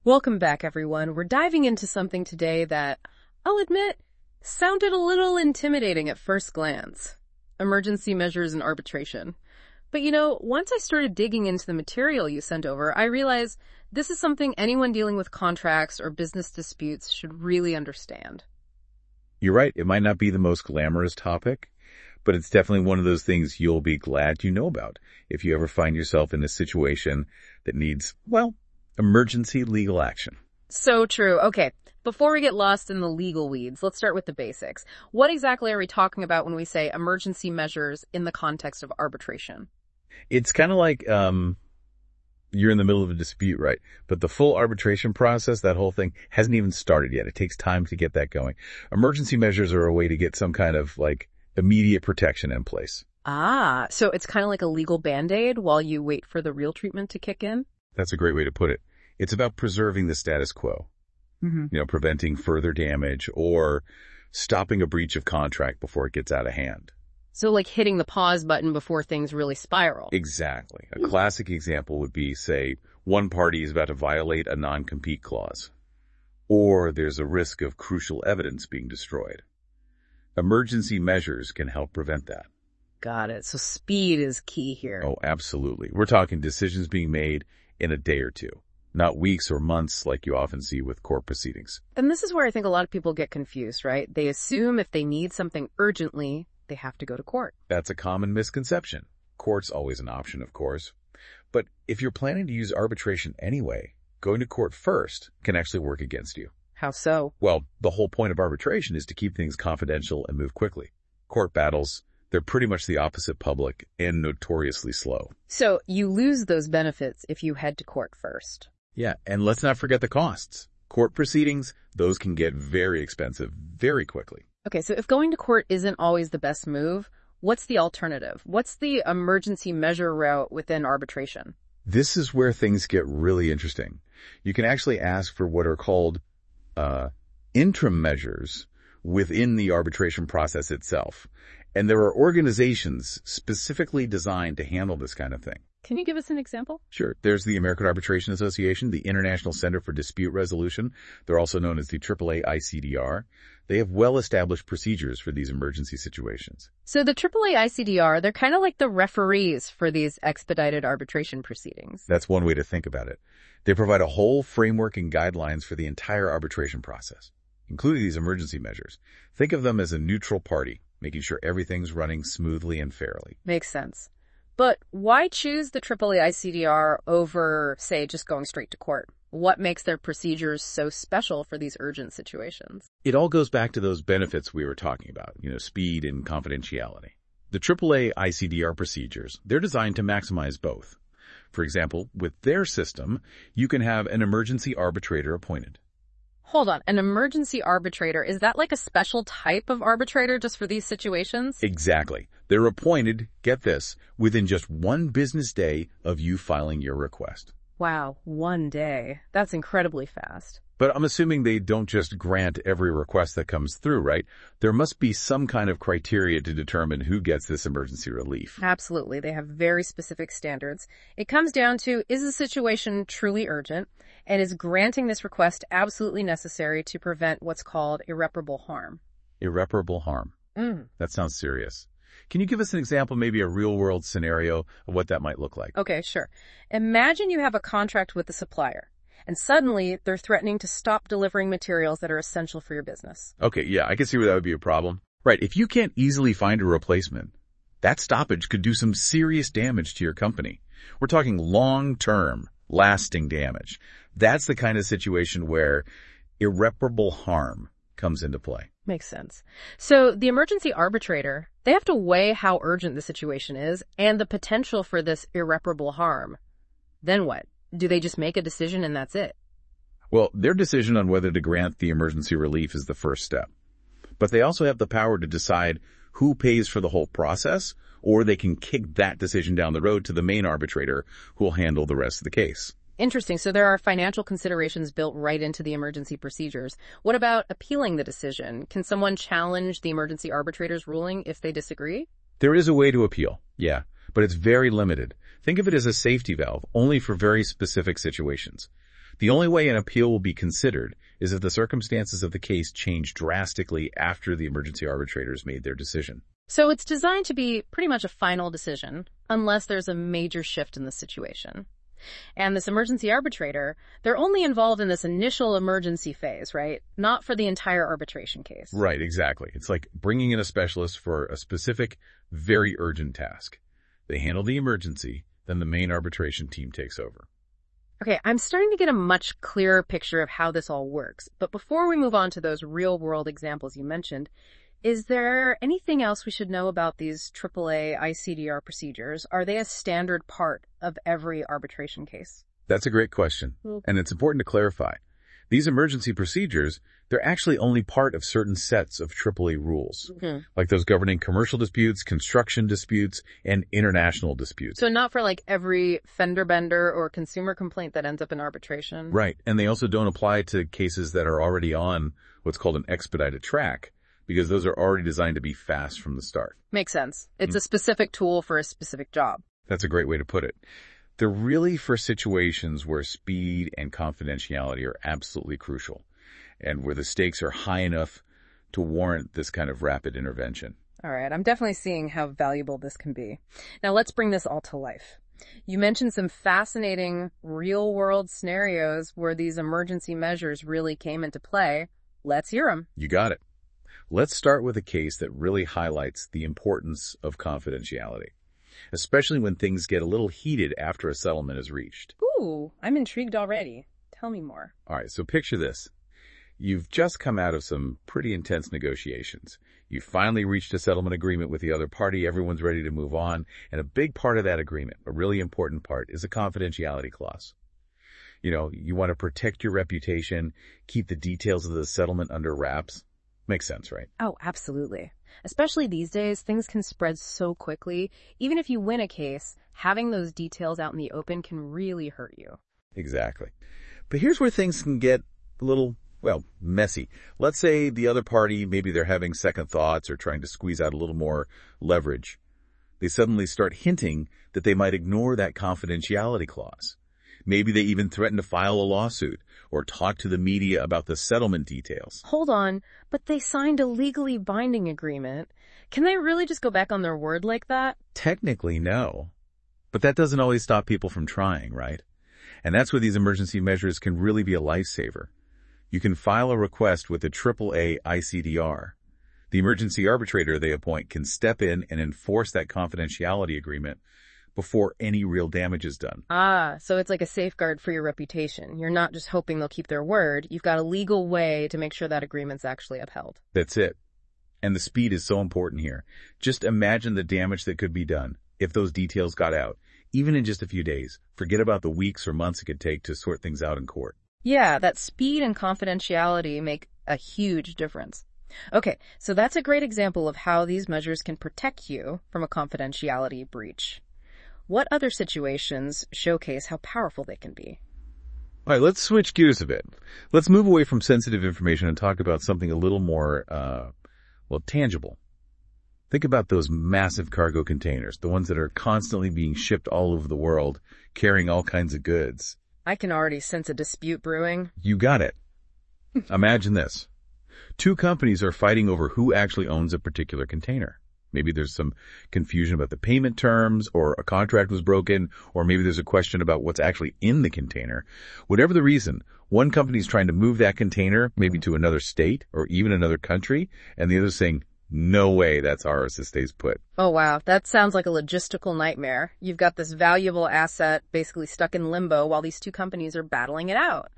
Welcome back, everyone. We're diving into something today that, I'll admit, sounded a little intimidating at first glance. Emergency measures and arbitration. But once I started digging into the material you sent over, I realized this is something anyone dealing with contracts or business disputes should really understand. You're right. It might not be the most glamorous topic, but it's definitely one of those things you'll be glad you know about if you ever find yourself in a situation that needs, emergency legal action. So true. Okay, before we get lost in the legal weeds, let's start with the basics. What exactly are we talking about when we say emergency measures in the context of arbitration? It's kind of like you're in the middle of a dispute, right? But the full arbitration process, that whole thing, hasn't even started yet. It takes time to get that going. Emergency measures are a way to get some kind of immediate protection in place. Ah, so it's kind of like a legal Band-Aid while you wait for the real treatment to kick in? That's a great way to put it. It's about preserving the status quo, preventing further damage or stopping a breach of contract before it gets out of hand. So like hitting the pause button before things really spiral. Exactly. A classic example would be, say, one party is about to violate a non-compete clause, or there's a risk of crucial evidence being destroyed. Emergency measures can help prevent that. Got it. So speed is key here. Oh, absolutely. We're talking decisions being made in a day or two, not weeks or months like you often see with court proceedings. And this is where I think a lot of people get confused, right? They assume if they need something urgently, they have to go to court. That's a common misconception. Court's always an option, of course. But if you're planning to use arbitration anyway, going to court first can actually work against you. How so? Well, the whole point of arbitration is to keep things confidential and move quickly. Court battles, they're pretty much the opposite public and notoriously slow. So you lose those benefits if you head to court first. Yeah, and let's not forget the costs. Court proceedings, those can get very expensive very quickly. Okay, so if going to court isn't always the best move, what's the alternative? What's the emergency measure route within arbitration? This is where things get really interesting. You can actually ask for what are called interim measures within the arbitration process itself. And there are organizations specifically designed to handle this kind of thing. Can you give us an example? Sure. There's the American Arbitration Association, the International Center for Dispute Resolution. They're also known as the AAA ICDR. They have well-established procedures for these emergency situations. So the AAA ICDR, they're kind of like the referees for these expedited arbitration proceedings. That's one way to think about it. They provide a whole framework and guidelines for the entire arbitration process, including these emergency measures. Think of them as a neutral party, making sure everything's running smoothly and fairly. Makes sense. But why choose the AAA ICDR over, say, just going straight to court? What makes their procedures so special for these urgent situations? It all goes back to those benefits we were talking about, speed and confidentiality. The AAA ICDR procedures, they're designed to maximize both. For example, with their system, you can have an emergency arbitrator appointed. Hold on, an emergency arbitrator, is that like a special type of arbitrator just for these situations? Exactly. They're appointed, get this, within just one business day of you filing your request. Wow, 1 day. That's incredibly fast. But I'm assuming they don't just grant every request that comes through, right? There must be some kind of criteria to determine who gets this emergency relief. Absolutely. They have very specific standards. It comes down to, is the situation truly urgent? And is granting this request absolutely necessary to prevent what's called irreparable harm? Irreparable harm. That sounds serious. Can you give us an example, maybe a real-world scenario of what that might look like? Okay, sure. Imagine you have a contract with the supplier, and suddenly they're threatening to stop delivering materials that are essential for your business. Okay, yeah, I can see where that would be a problem. Right, if you can't easily find a replacement, that stoppage could do some serious damage to your company. We're talking long-term, lasting damage. That's the kind of situation where irreparable harm comes into play. Makes sense. So the emergency arbitrator, they have to weigh how urgent the situation is and the potential for this irreparable harm. Then what? Do they just make a decision and that's it? Well, their decision on whether to grant the emergency relief is the first step. But they also have the power to decide who pays for the whole process, or they can kick that decision down the road to the main arbitrator who will handle the rest of the case. Interesting. So there are financial considerations built right into the emergency procedures. What about appealing the decision? Can someone challenge the emergency arbitrator's ruling if they disagree? There is a way to appeal, yeah, but it's very limited. Think of it as a safety valve, only for very specific situations. The only way an appeal will be considered is if the circumstances of the case change drastically after the emergency arbitrators made their decision. So it's designed to be pretty much a final decision, unless there's a major shift in the situation. And this emergency arbitrator, they're only involved in this initial emergency phase, right? Not for the entire arbitration case. Right, exactly. It's like bringing in a specialist for a specific, very urgent task. They handle the emergency, then the main arbitration team takes over. Okay, I'm starting to get a much clearer picture of how this all works. But before we move on to those real-world examples you mentioned, is there anything else we should know about these AAA ICDR procedures? Are they a standard part of every arbitration case? That's a great question, and it's important to clarify. These emergency procedures, they're actually only part of certain sets of AAA rules, like those governing commercial disputes, construction disputes, and international disputes. So not for like every fender bender or consumer complaint that ends up in arbitration? Right, and they also don't apply to cases that are already on what's called an expedited track, because those are already designed to be fast from the start. Makes sense. It's a specific tool for a specific job. That's a great way to put it. They're really for situations where speed and confidentiality are absolutely crucial, and where the stakes are high enough to warrant this kind of rapid intervention. All right, I'm definitely seeing how valuable this can be. Now let's bring this all to life. You mentioned some fascinating real-world scenarios where these emergency measures really came into play. Let's hear them. You got it. Let's start with a case that really highlights the importance of confidentiality, especially when things get a little heated after a settlement is reached. Ooh, I'm intrigued already. Tell me more. All right, so picture this. You've just come out of some pretty intense negotiations. You finally reached a settlement agreement with the other party. Everyone's ready to move on. And a big part of that agreement, a really important part, is a confidentiality clause. You know, you want to protect your reputation, keep the details of the settlement under wraps. Makes sense, right? Oh, absolutely. Especially these days, things can spread so quickly. Even if you win a case, having those details out in the open can really hurt you. Exactly. But here's where things can get a little, messy. Let's say the other party, maybe they're having second thoughts or trying to squeeze out a little more leverage. They suddenly start hinting that they might ignore that confidentiality clause. Maybe they even threaten to file a lawsuit or talk to the media about the settlement details. Hold on, but they signed a legally binding agreement. Can they really just go back on their word like that? Technically, no. But that doesn't always stop people from trying, right? And that's where these emergency measures can really be a lifesaver. You can file a request with the AAA ICDR. The emergency arbitrator they appoint can step in and enforce that confidentiality agreement before any real damage is done. Ah, so it's like a safeguard for your reputation. You're not just hoping they'll keep their word. You've got a legal way to make sure that agreement's actually upheld. That's it. And the speed is so important here. Just imagine the damage that could be done if those details got out, even in just a few days. Forget about the weeks or months it could take to sort things out in court. Yeah, that speed and confidentiality make a huge difference. Okay, so that's a great example of how these measures can protect you from a confidentiality breach. What other situations showcase how powerful they can be? All right, let's switch gears a bit. Let's move away from sensitive information and talk about something a little more, tangible. Think about those massive cargo containers, the ones that are constantly being shipped all over the world, carrying all kinds of goods. I can already sense a dispute brewing. You got it. Imagine this. Two companies are fighting over who actually owns a particular container. Maybe there's some confusion about the payment terms, or a contract was broken, or maybe there's a question about what's actually in the container. Whatever the reason, one company is trying to move that container maybe to another state or even another country, and the other is saying, no way, that's ours, it stays put. Oh wow, that sounds like a logistical nightmare. You've got this valuable asset basically stuck in limbo while these two companies are battling it out.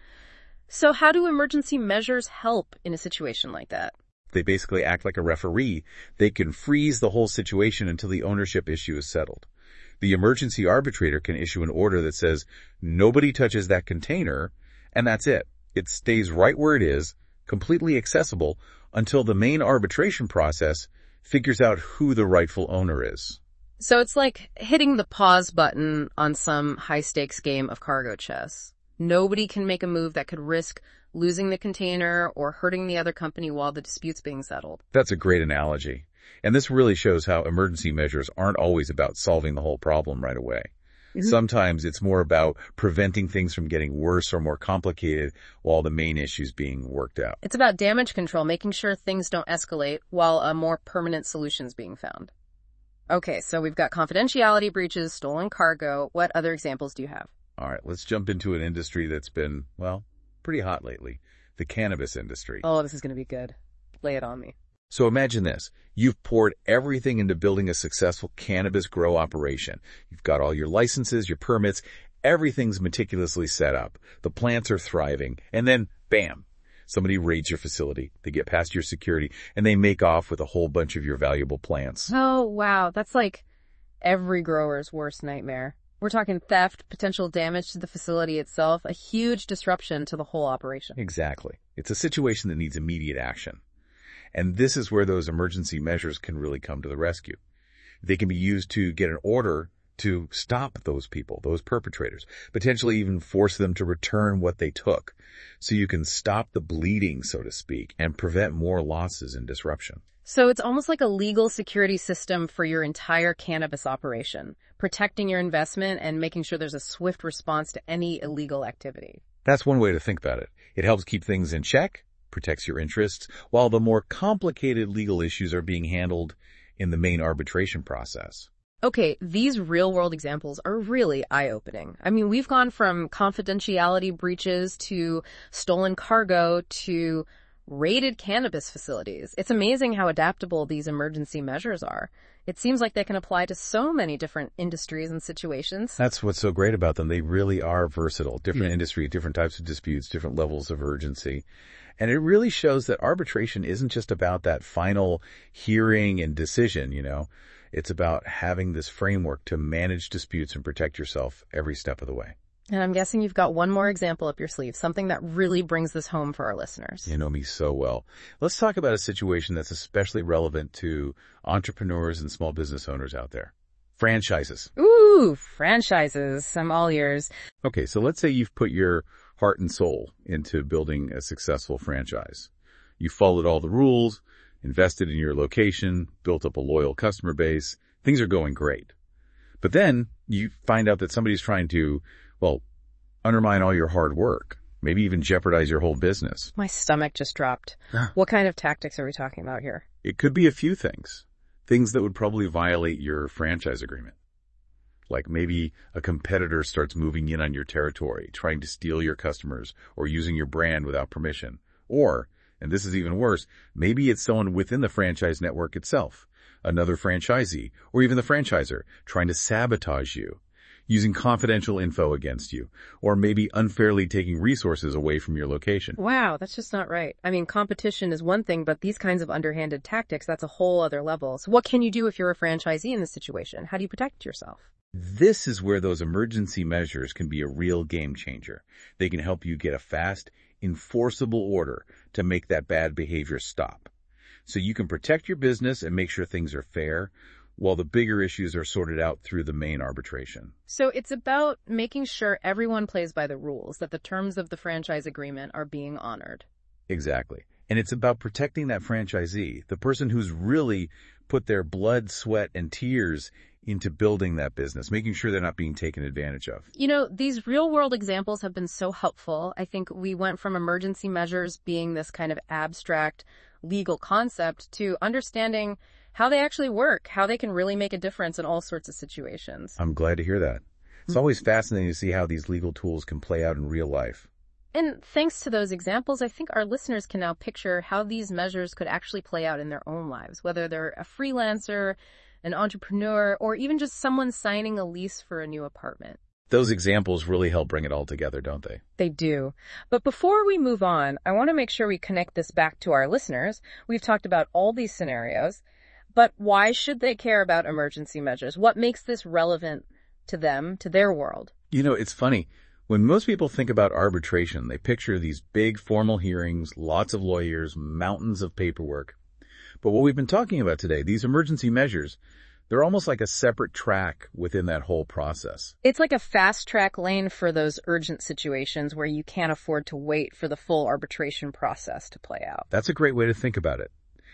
So how do emergency measures help in a situation like that? They basically act like a referee. They can freeze the whole situation until the ownership issue is settled. The emergency arbitrator can issue an order that says nobody touches that container, and that's it. It stays right where it is, completely accessible, until the main arbitration process figures out who the rightful owner is. So it's like hitting the pause button on some high-stakes game of cargo chess. Nobody can make a move that could risk losing the container or hurting the other company while the dispute's being settled. That's a great analogy. And this really shows how emergency measures aren't always about solving the whole problem right away. Sometimes it's more about preventing things from getting worse or more complicated while the main issue's being worked out. It's about damage control, making sure things don't escalate while a more permanent solution's being found. Okay, so we've got confidentiality breaches, stolen cargo. What other examples do you have? All right, let's jump into an industry that's been, well, pretty hot lately. The cannabis industry. Oh, this is going to be good. Lay it on me. So imagine this. You've poured everything into building a successful cannabis grow operation. You've got all your licenses, your permits, everything's meticulously set up. The plants are thriving. And then, bam, somebody raids your facility. They get past your security and they make off with a whole bunch of your valuable plants. Oh, wow. That's like every grower's worst nightmare. We're talking theft, potential damage to the facility itself, a huge disruption to the whole operation. Exactly. It's a situation that needs immediate action. And this is where those emergency measures can really come to the rescue. They can be used to get an order to stop those people, those perpetrators, potentially even force them to return what they took, so you can stop the bleeding, so to speak, and prevent more losses and disruption. So it's almost like a legal security system for your entire cannabis operation, protecting your investment and making sure there's a swift response to any illegal activity. That's one way to think about it. It helps keep things in check, protects your interests, while the more complicated legal issues are being handled in the main arbitration process. Okay, these real-world examples are really eye-opening. I mean, we've gone from confidentiality breaches to stolen cargo to raided cannabis facilities. It's amazing how adaptable these emergency measures are. It seems like they can apply to so many different industries and situations. That's what's so great about them. They really are versatile. Different industry, different types of disputes, different levels of urgency. And it really shows that arbitration isn't just about that final hearing and decision, It's about having this framework to manage disputes and protect yourself every step of the way. And I'm guessing you've got one more example up your sleeve, something that really brings this home for our listeners. You know me so well. Let's talk about a situation that's especially relevant to entrepreneurs and small business owners out there. Franchises. Ooh, franchises. I'm all ears. Okay, so let's say you've put your heart and soul into building a successful franchise. You followed all the rules, invested in your location, built up a loyal customer base. Things are going great. But then you find out that somebody's trying to, undermine all your hard work, maybe even jeopardize your whole business. My stomach just dropped. What kind of tactics are we talking about here? It could be a few things. Things that would probably violate your franchise agreement. Like maybe a competitor starts moving in on your territory, trying to steal your customers or using your brand without permission. Or, and this is even worse, maybe it's someone within the franchise network itself, another franchisee, or even the franchisor trying to sabotage you, using confidential info against you, or maybe unfairly taking resources away from your location. Wow, that's just not right. I mean, competition is one thing, but these kinds of underhanded tactics, that's a whole other level. So what can you do if you're a franchisee in this situation? How do you protect yourself? This is where those emergency measures can be a real game changer. They can help you get a fast, enforceable order to make that bad behavior stop. So you can protect your business and make sure things are fair, while the bigger issues are sorted out through the main arbitration. So it's about making sure everyone plays by the rules, that the terms of the franchise agreement are being honored. Exactly. And it's about protecting that franchisee, the person who's really put their blood, sweat, and tears into building that business, making sure they're not being taken advantage of. These real-world examples have been so helpful. I think we went from emergency measures being this kind of abstract legal concept to understanding how they actually work, how they can really make a difference in all sorts of situations. I'm glad to hear that. It's always fascinating to see how these legal tools can play out in real life. And thanks to those examples, I think our listeners can now picture how these measures could actually play out in their own lives, whether they're a freelancer, an entrepreneur, or even just someone signing a lease for a new apartment. Those examples really help bring it all together, don't they? They do. But before we move on, I want to make sure we connect this back to our listeners. We've talked about all these scenarios, but why should they care about emergency measures? What makes this relevant to them, to their world? It's funny. When most people think about arbitration, they picture these big formal hearings, lots of lawyers, mountains of paperwork. But what we've been talking about today, these emergency measures, they're almost like a separate track within that whole process. It's like a fast track lane for those urgent situations where you can't afford to wait for the full arbitration process to play out. That's a great way to think about it.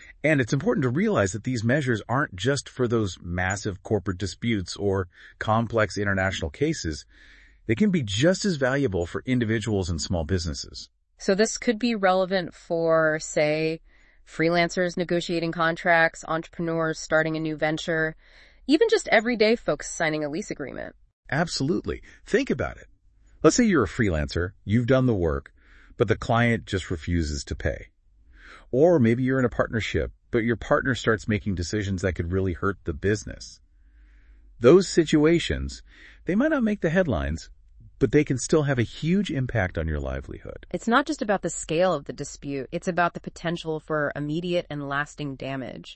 And it's important to realize that these measures aren't just for those massive corporate disputes or complex international cases. They can be just as valuable for individuals and small businesses. So this could be relevant for, say, freelancers negotiating contracts, entrepreneurs starting a new venture, even just everyday folks signing a lease agreement. Absolutely. Think about it. Let's say you're a freelancer, you've done the work, but the client just refuses to pay. Or maybe you're in a partnership, but your partner starts making decisions that could really hurt the business. Those situations, they might not make the headlines, but they can still have a huge impact on your livelihood. It's not just about the scale of the dispute, it's about the potential for immediate and lasting damage.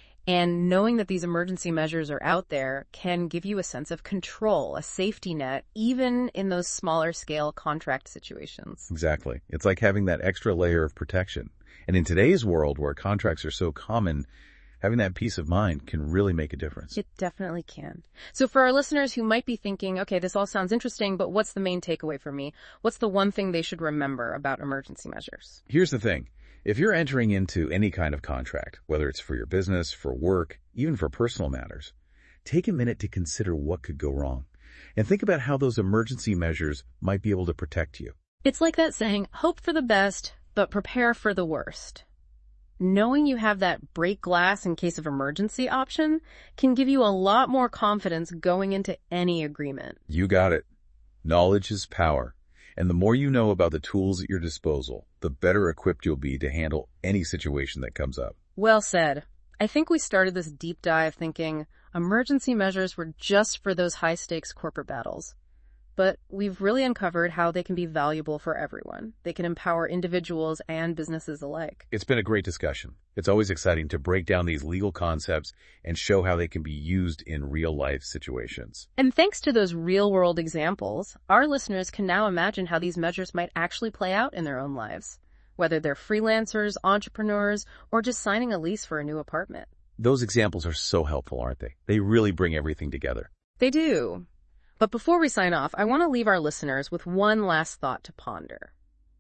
And knowing that these emergency measures are out there can give you a sense of control, a safety net, even in those smaller scale contract situations. Exactly. It's like having that extra layer of protection. And in today's world where contracts are so common, having that peace of mind can really make a difference. It definitely can. So for our listeners who might be thinking, okay, this all sounds interesting, but what's the main takeaway for me? What's the one thing they should remember about emergency measures? Here's the thing. If you're entering into any kind of contract, whether it's for your business, for work, even for personal matters, take a minute to consider what could go wrong and think about how those emergency measures might be able to protect you. It's like that saying, hope for the best, but prepare for the worst. Knowing you have that break glass in case of emergency option can give you a lot more confidence going into any agreement. You got it. Knowledge is power. And the more you know about the tools at your disposal, the better equipped you'll be to handle any situation that comes up. Well said. I think we started this deep dive thinking emergency measures were just for those high-stakes corporate battles. But we've really uncovered how they can be valuable for everyone. They can empower individuals and businesses alike. It's been a great discussion. It's always exciting to break down these legal concepts and show how they can be used in real-life situations. And thanks to those real-world examples, our listeners can now imagine how these measures might actually play out in their own lives, whether they're freelancers, entrepreneurs, or just signing a lease for a new apartment. Those examples are so helpful, aren't they? They really bring everything together. They do. But before we sign off, I want to leave our listeners with one last thought to ponder.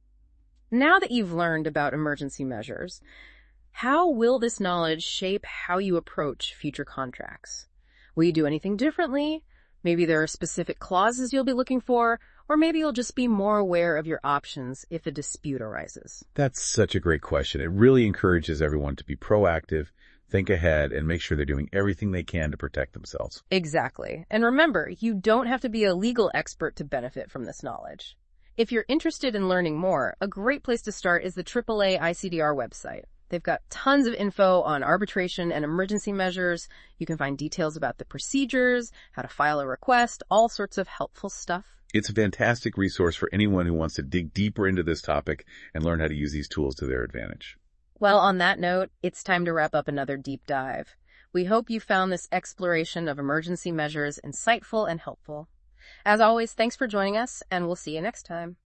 Now that you've learned about emergency measures, how will this knowledge shape how you approach future contracts? Will you do anything differently? Maybe there are specific clauses you'll be looking for, or maybe you'll just be more aware of your options if a dispute arises. That's such a great question. It really encourages everyone to be proactive, think ahead, and make sure they're doing everything they can to protect themselves. Exactly. And remember, you don't have to be a legal expert to benefit from this knowledge. If you're interested in learning more, a great place to start is the AAA ICDR website. They've got tons of info on arbitration and emergency measures. You can find details about the procedures, how to file a request, all sorts of helpful stuff. It's a fantastic resource for anyone who wants to dig deeper into this topic and learn how to use these tools to their advantage. Well, on that note, it's time to wrap up another deep dive. We hope you found this exploration of emergency measures insightful and helpful. As always, thanks for joining us, and we'll see you next time.